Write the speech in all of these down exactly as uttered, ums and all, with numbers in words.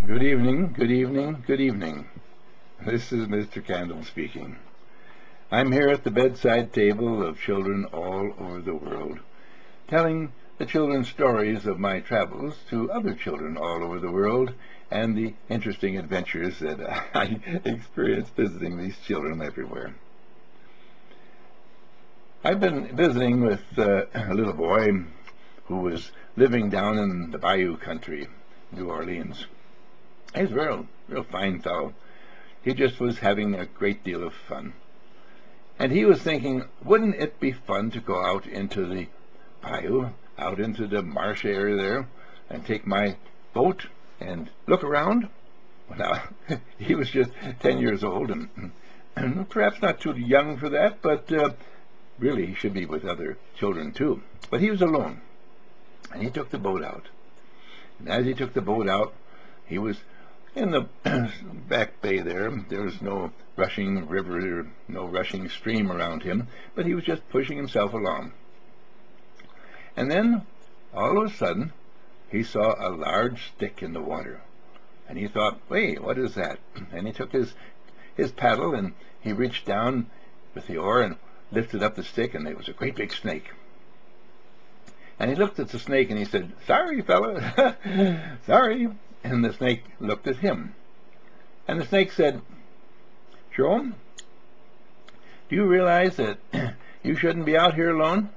Good evening, good evening, good evening. This is Mister Candle speaking. I'm here at the bedside table of children all over the world, telling the children stories of my travels to other children all over the world and the interesting adventures that I experienced visiting these children everywhere. I've been visiting with uh, a little boy who was living down in the Bayou country, New Orleans. He's a real, real fine fellow. He just was having a great deal of fun. And he was thinking, wouldn't it be fun to go out into the bayou, out into the marsh area there, and take my boat and look around? Well, now, he was just ten years old, and, and perhaps not too young for that, but uh, really he should be with other children too. But he was alone, and he took the boat out. And as he took the boat out, he was in the back bay there. There was no rushing river, no rushing stream around him, but he was just pushing himself along. And then, all of a sudden, he saw a large stick in the water. And he thought, wait, what is that? And he took his, his paddle and he reached down with the oar and lifted up the stick, and it was a great big snake. And he looked at the snake and he said, sorry, fella, sorry. And the snake looked at him. And the snake said, Jerome, do you realize that you shouldn't be out here alone?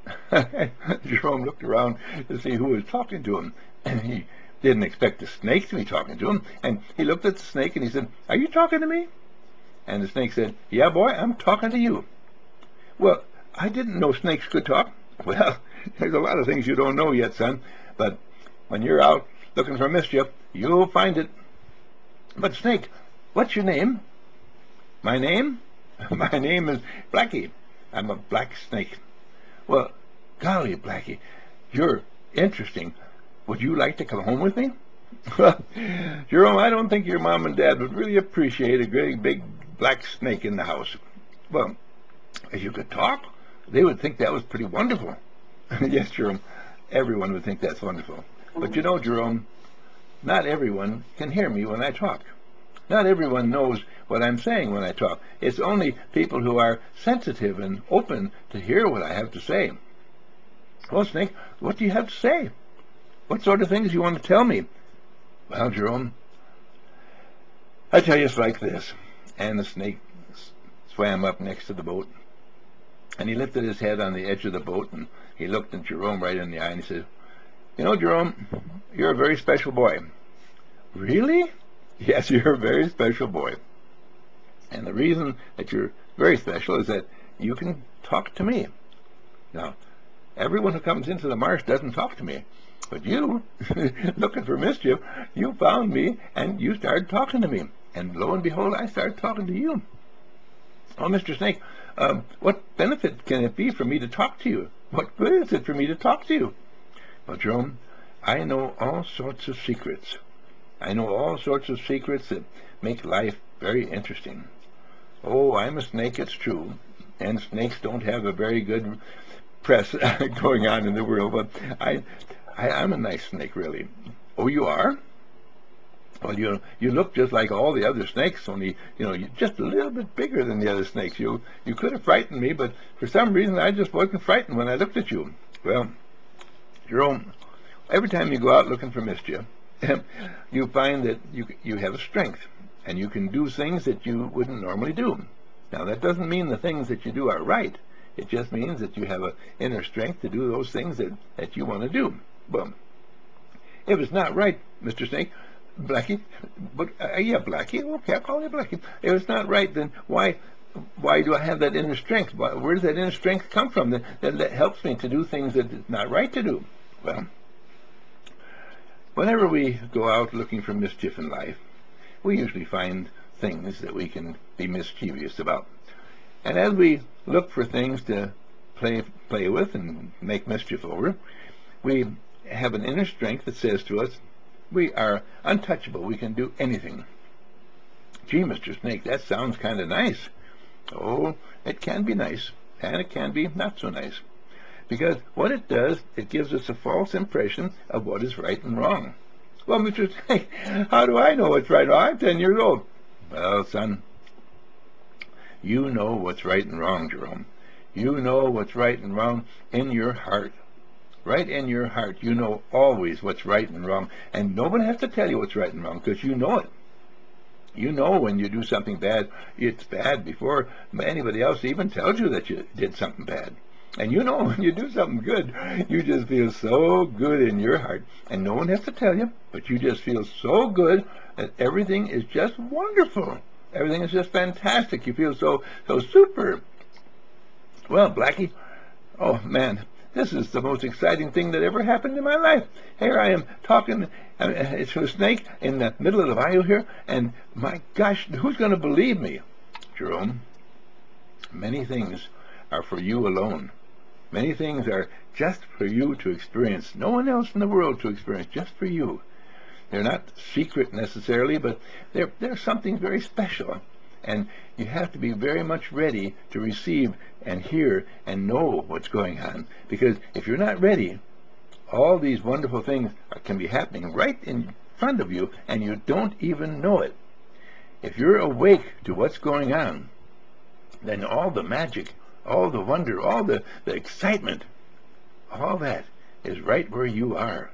Jerome looked around to see who was talking to him. And he didn't expect the snake to be talking to him. And he looked at the snake and he said, are you talking to me? And the snake said, yeah, boy, I'm talking to you. Well, I didn't know snakes could talk. Well, there's a lot of things you don't know yet, son. But when you're out looking for mischief, you'll find it. But Snake, what's your name? My name? My name is Blackie. I'm a black snake. Well, golly, Blackie, you're interesting. Would you like to come home with me? Well, Jerome, I don't think your mom and dad would really appreciate a great big black snake in the house. Well, if you could talk, they would think that was pretty wonderful. Yes, Jerome, everyone would think that's wonderful. But you know, Jerome, not everyone can hear me when I talk. Not everyone knows what I'm saying when I talk. It's only people who are sensitive and open to hear what I have to say. Well, Snake, what do you have to say? What sort of things do you want to tell me? Well, Jerome, I tell you it's like this. And the snake swam up next to the boat, and he lifted his head on the edge of the boat, and he looked at Jerome right in the eye, and he said, you know, Jerome, you're a very special boy. Really? Yes, you're a very special boy. And the reason that you're very special is that you can talk to me. Now, everyone who comes into the marsh doesn't talk to me. But you, looking for mischief, you found me and you started talking to me. And lo and behold, I started talking to you. Oh, Mister Snake, um, what benefit can it be for me to talk to you? What good is it for me to talk to you? Well, Jerome, I know all sorts of secrets. I know all sorts of secrets that make life very interesting. Oh, I'm a snake, it's true, and snakes don't have a very good press going on in the world, but I, I, I'm a nice snake, really. Oh, you are? Well, you you look just like all the other snakes, only, you know, you're just a little bit bigger than the other snakes. You, you could have frightened me, but for some reason I just wasn't frightened when I looked at you. Well, Jerome, every time you go out looking for mischief, you find that you you have a strength, and you can do things that you wouldn't normally do. Now, that doesn't mean the things that you do are right. It just means that you have an inner strength to do those things that, that you want to do. Well, if it's not right, Mister Snake, Blackie, but uh, yeah, Blackie, okay, I'll call you Blackie. If it's not right, then why why do I have that inner strength? Why, where does that inner strength come from that, that, that helps me to do things that it's not right to do? Well, whenever we go out looking for mischief in life, we usually find things that we can be mischievous about. And as we look for things to play play with and make mischief over, we have an inner strength that says to us, we are untouchable, we can do anything. Gee, Mister Snake, that sounds kind of nice. Oh, it can be nice, and it can be not so nice. Because what it does, it gives us a false impression of what is right and wrong. Well, Mister Snake, how do I know what's right? Oh, I'm ten years old. Well, son, you know what's right and wrong, Jerome. You know what's right and wrong in your heart. Right in your heart, you know always what's right and wrong, and nobody has to tell you what's right and wrong because you know it. You know when you do something bad, it's bad before anybody else even tells you that you did something bad. And you know when you do something good, you just feel so good in your heart. And no one has to tell you, but you just feel so good that everything is just wonderful. Everything is just fantastic. You feel so so super. Well, Blackie, oh man, this is the most exciting thing that ever happened in my life. Here I am talking uh, to a snake in the middle of the bayou here, and my gosh, who's going to believe me? Jerome, many things are for you alone. Many things are just for you to experience. No one else in the world to experience, just for you. They're not secret necessarily, but they're, they're something very special. And you have to be very much ready to receive and hear and know what's going on. Because if you're not ready, all these wonderful things can be happening right in front of you, and you don't even know it. If you're awake to what's going on, then all the magic, all the wonder, all the, the excitement, all that is right where you are.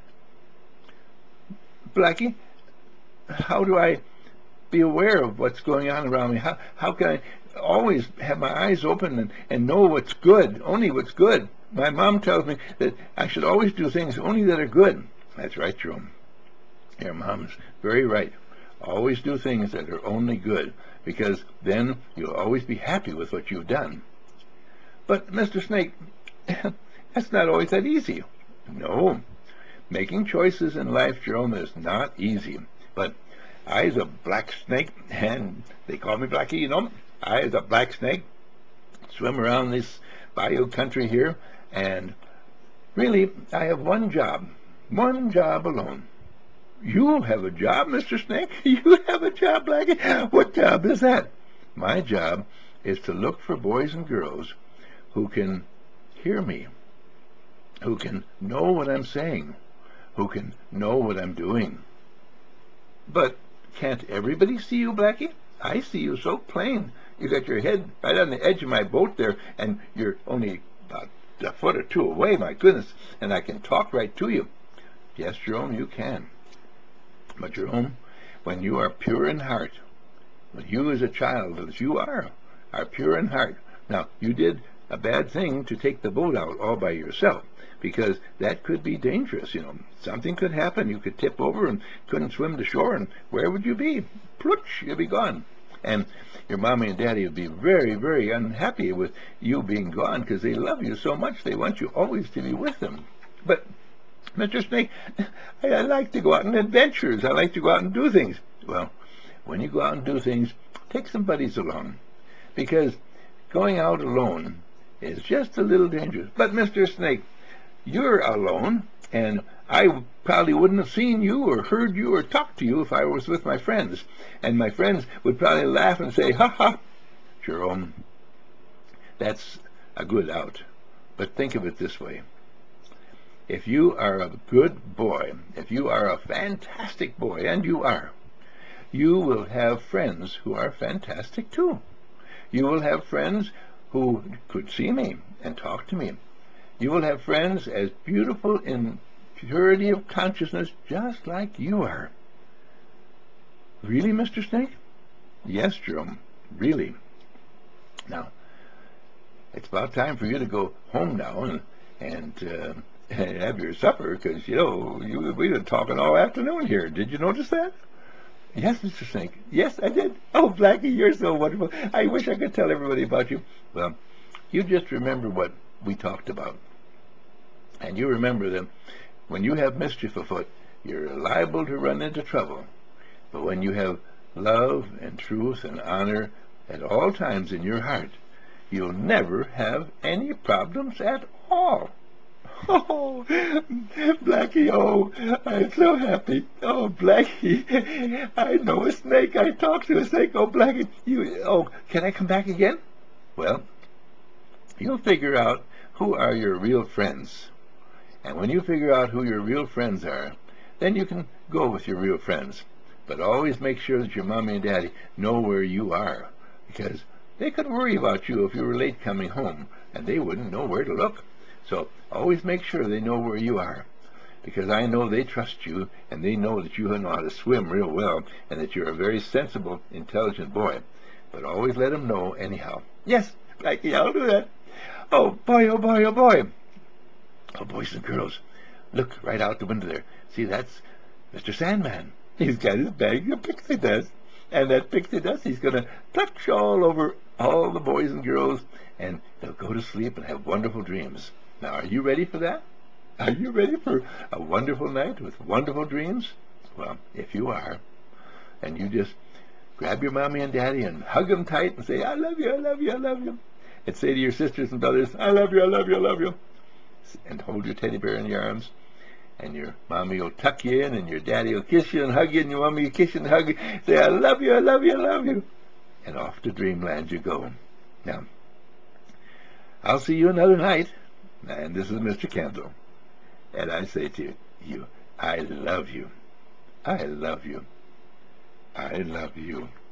Blackie, how do I be aware of what's going on around me? How, how can I always have my eyes open and, and know what's good, only what's good? My mom tells me that I should always do things only that are good. That's right, Jerome. Your mom's very right. Always do things that are only good, because then you'll always be happy with what you've done. But, Mister Snake, that's not always that easy. No. Making choices in life, Jerome, is not easy. But I, as a black snake, and they call me Blackie, you know, I, as a black snake, swim around this bayou country here, and really, I have one job, one job alone. You have a job, Mister Snake? You have a job, Blackie? What job is that? My job is to look for boys and girls who can hear me, who can know what I'm saying, who can know what I'm doing. But can't everybody see you, Blackie? I see you so plain. You got your head right on the edge of my boat there, and you're only about a foot or two away, my goodness, and I can talk right to you. Yes, Jerome, you can. But Jerome, when you are pure in heart, when you as a child, as you are, are pure in heart. Now, you did a bad thing to take the boat out all by yourself, because that could be dangerous, you know. Something could happen. You could tip over and couldn't swim to shore, and where would you be? Plooch, you'd be gone. And your mommy and daddy would be very, very unhappy with you being gone, because they love you so much. They want you always to be with them. But, Mister Snake, I, I like to go out on adventures. I like to go out and do things. Well, when you go out and do things, take some buddies along, because going out alone is just a little dangerous. But, Mister Snake, you're alone, and I probably wouldn't have seen you or heard you or talked to you if I was with my friends. And my friends would probably laugh and say, ha ha, Jerome, that's a good out. But think of it this way. If you are a good boy, if you are a fantastic boy, and you are, you will have friends who are fantastic too. You will have friends who could see me and talk to me. You will have friends as beautiful in purity of consciousness just like you are. Really, Mister Snake? Yes, Jerome, really. Now, it's about time for you to go home now and, and, uh, and have your supper, because, you know, you, we've been talking all afternoon here. Did you notice that? Yes, Mister Snake. Yes, I did. Oh, Blackie, you're so wonderful. I wish I could tell everybody about you. Well, you just remember what we talked about. And you remember that when you have mischief afoot, you're liable to run into trouble. But when you have love and truth and honor at all times in your heart, you'll never have any problems at all. Oh, Blackie, oh, I'm so happy. Oh, Blackie, I know a snake. I talked to a snake. Oh, Blackie, you, oh, can I come back again? Well, you'll figure out who are your real friends. And when you figure out who your real friends are, then you can go with your real friends. But always make sure that your mommy and daddy know where you are, because they could worry about you if you were late coming home, and they wouldn't know where to look. So always make sure they know where you are, because I know they trust you, and they know that you know how to swim real well, and that you're a very sensible, intelligent boy. But always let them know anyhow. Yes, Blackie, I'll do that. Oh, boy, oh, boy, oh, boy. Oh, boys and girls, look right out the window there. See, that's Mister Sandman. He's got his bag of pixie dust. And that pixie dust he's going to touch all over all the boys and girls, and they'll go to sleep and have wonderful dreams. Now, are you ready for that? Are you ready for a wonderful night with wonderful dreams? Well, if you are, and you just grab your mommy and daddy and hug them tight and say, I love you, I love you, I love you. And say to your sisters and brothers, I love you, I love you, I love you. And hold your teddy bear in your arms. And your mommy will tuck you in, and your daddy will kiss you and hug you, and your mommy will kiss you and hug you. Say, I love you, I love you, I love you. And off to dreamland you go. Now, I'll see you another night. And this is Mister Kendall. And I say to you, I love you. I love you. I love you.